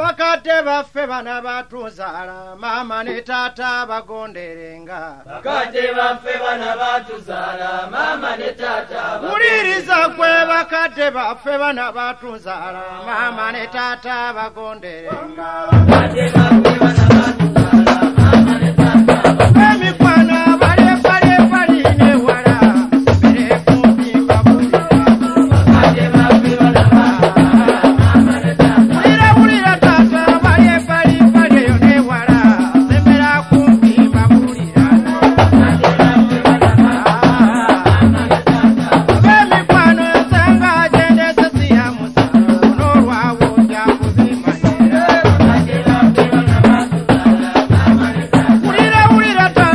bakadde baffe bana batuzaala mama ne taata bagonderenga bakadde baffe bana batuzaala mama ne taata wuliriza gwe bakadde baffe bana batuzaala mama ne taata bagonderenga bakadde baffe bana batuzaala mama ne taata emikwana bale ne wala bere kumpi babulira bakadde baffe bana batuzaala mama ne taata wulira taata bale yo ne wala bere kumpi babulira bakadde baffe bana batuzaala mama ne taata emikwano ensanga agendese siyamusa n'olwawo jakuzimanyira bakadde baffe bana batuzaala mama ne taata wulira taata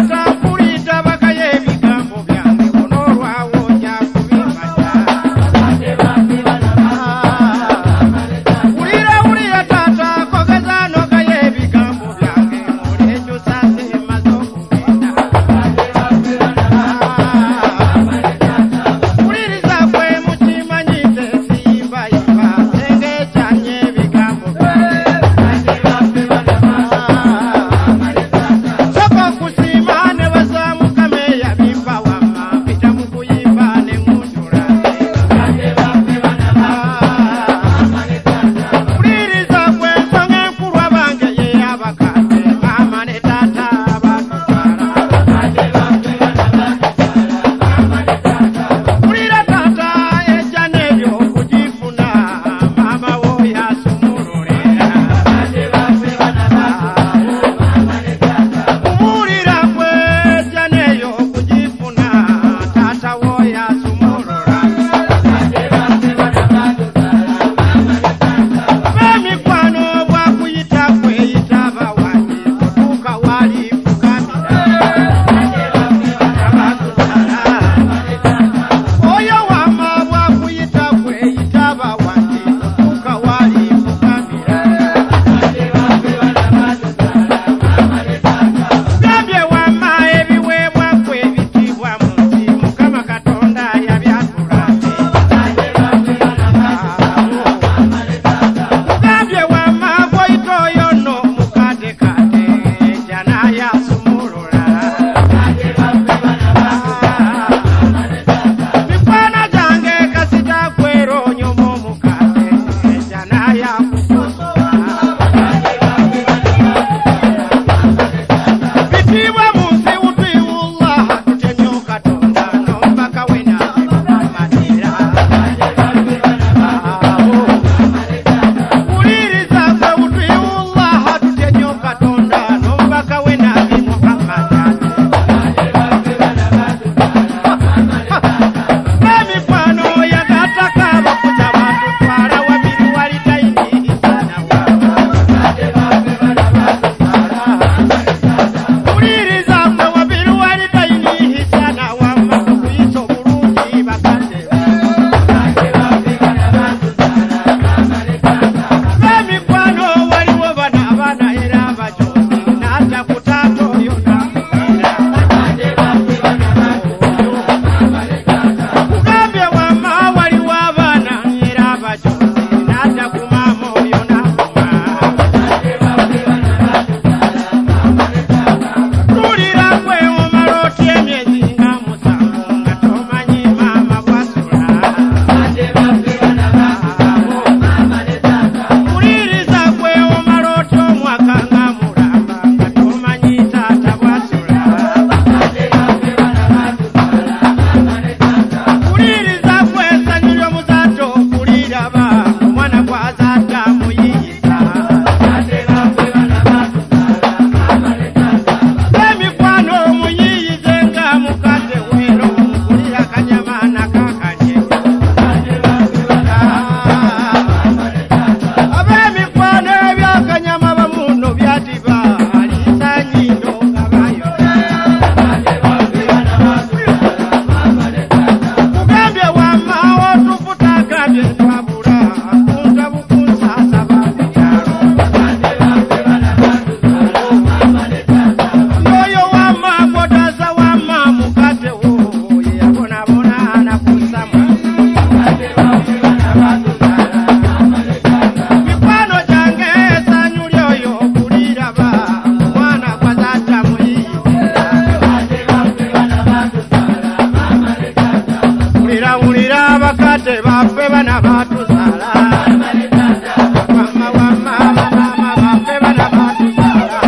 bakadde baffe bana batuzala mama wa mama mama baffe bana batuzala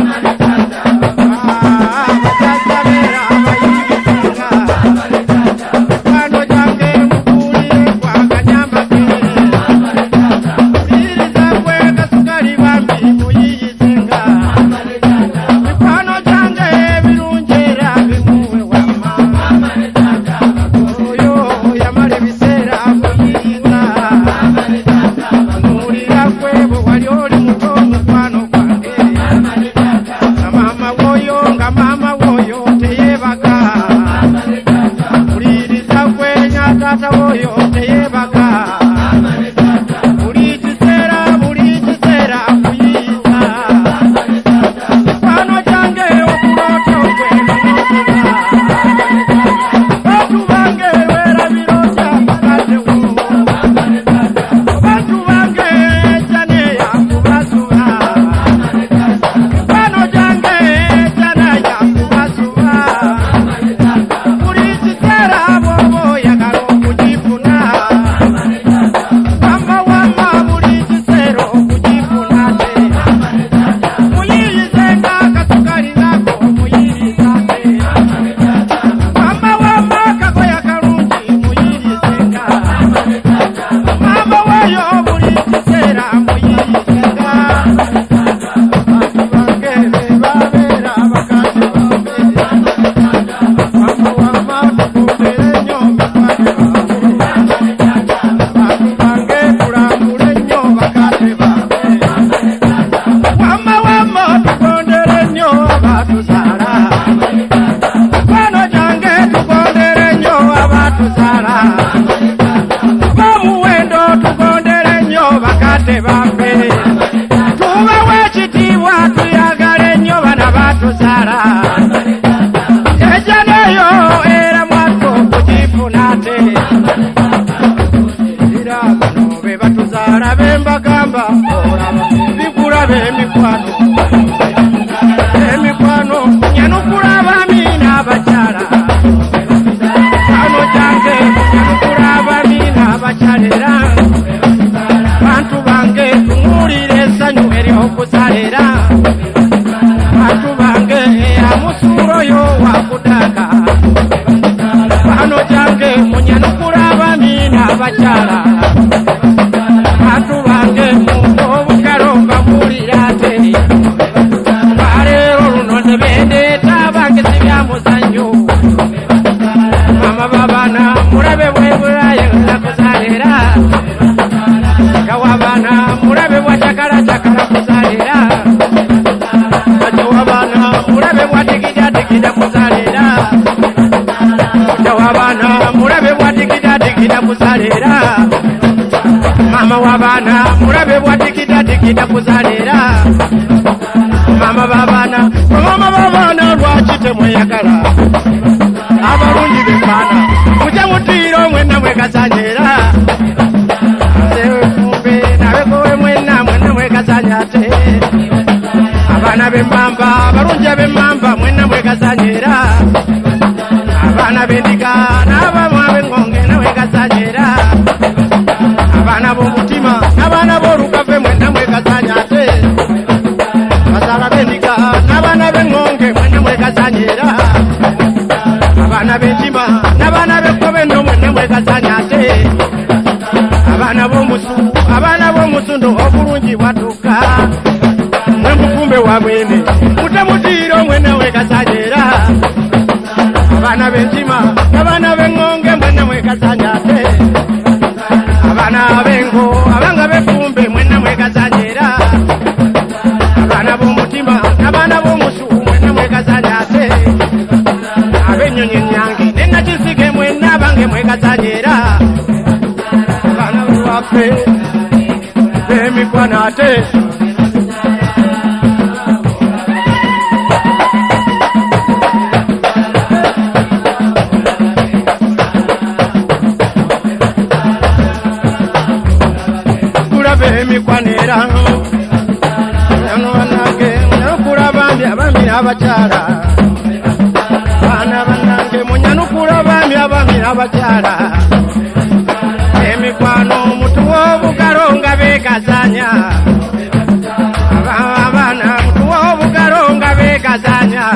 bazaza beera abayigizinga kwano gyange mukuulire kwakanyambake iriza kwe kasukali bambi muyiyizenga mikwano gyange ebirungi era bimuwe wamma oyo yamala ebiseera muyiyiza nuulira kwe bwe wali oli muto mukwano gwange nga maama woyo teyeebaka uliriza kwe nyataata woyo teyeebaka buli kiseera kuyiyiza mikwano gyange okulota okwe bantu bange weerabirotya bakaddewo bantu bange janeya kubasuba mikwano gyange janeya kubasuba buli kiseera bw'oba oyagala okugifuna wamma wamma buli kiseera okugifuna te muyiyizenga akasukali ngako muyiriza te wamma wamma kakoya kalungi muyirizenga mama wayo buli kiseera muyiyizenga bantu bange bebabeera bakadde baffe wamma wamma tukumbire nnyo bakadde baffe bantu bange tulambule nnyo bakadde baffe wamma wamma tukondere nnyo abatuzala mikwano gyange tukondere nnyo abatuzala b'omuwendo tukondere nnyo bakadde baffe tubawe ekitiibwa tuyagale nnyo bana batuzala ejaneyo era mwattu okugifuna te era bano be batuzaala bembagamba olaba bigulaba emikwano nyanukula abaami n'abakyala mikwano gyange nyanukula abaami n'abakyala era bantu bange tumuulire essanyu ery'okuzala era bantu bange amusuula oyo wakuddaaka mikwano gyange munyanukula abaami n'abakyala bantu bange obukalo mbamuulira ate baleero luno tebendeeta bange sibyamuzannyo mama babana mulabe bwebulaye nakuzalira kawabana mulabe bwacakala kuzalira kawabana mulabe bwatikida kuzalira kawabana mulabe bwatikida kuzalira mama wabana mulabe bwatikida kuzalira mama babana lwaki temweyagala abalungi befana muje mutiiro mwenna mwekazanyera fumbe nabekowe mwenna mwekazanya te abaana b'emmamba abalungi ab'emmamba mwenna mwekazanyera abaana b'endiga n'abamu ab'engonge nawekazanyera abaana b'omutima n'abaana b'olukave mwenna mwekazanya te bazaala b'endiga n'abaana b'engonge mwenna mwekazanyera abaana b'entima n'abaana b'ekkobe nno mwenna mwekazanya te abaana b'omusundu obulungi bwatuuka mwe mufumbe wa mwene mutemutiiro mwenna mwekazanyera abaana b'entima n'abaana b'engonge mwenna mwekazanya te abaana b'engo abanga b'effumbe mwenna mwekazanyera abaana b'omutima n'abaana b'omusu mwenna mwekazanya te ab'ennyonyi ennyange n'ennakisige mwenna abange mwekazanyera abaana b'ewaffe b'emikwano ate emikwanira yano banange munyanukula bambi abami abakyala baana banange munyanukula bambi abami abakyala bekazanya abana mutuwa obugalonga bekazanya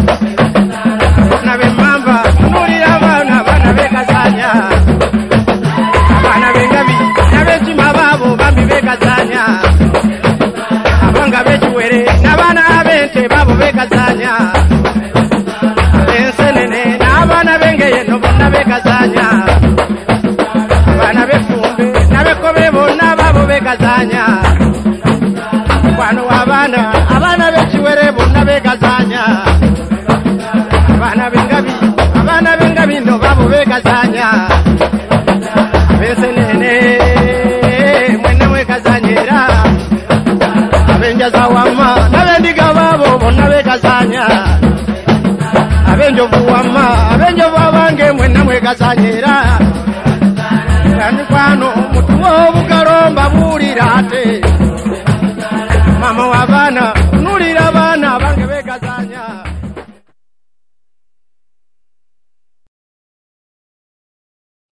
nabe mamba nulira abana bekazanya abana bengabi nabekima babo bambi bekazanya abanga bekiwere n'abaana ab'ente babo bekazanya ensenene n'abaana b'engeye no bonna bekazanya abaana b'effumbe n'abekobe bonna babo bekazanya wano abaana b'ekiwere bonna bekazanya abaana b'engabi no babo bekazanya abensenene mwena mwekazanyera abenjaza wama n'abendiga babo bonna bekazanya abenjovu wama abenjovu abange mwena mwekazanyera kwano mutuwa obugalomba buulira ate mama w'abaana